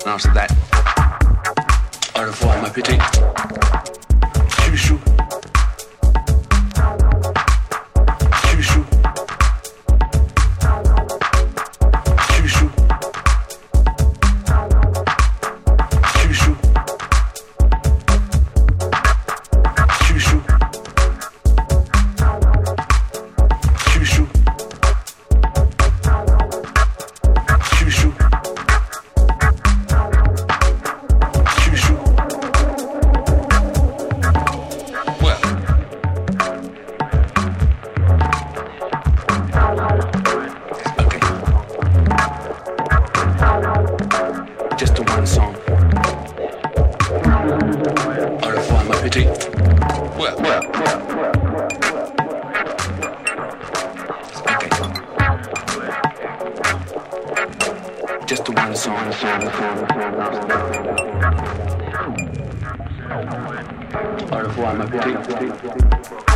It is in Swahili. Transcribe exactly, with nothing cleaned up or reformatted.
After that, au revoir ma petite chouchou. Chouchou. Chouchou. Chouchou. Chouchou. Chouchou. Chouchou. Well, well, okay. Just one song. Au revoir, ma petite.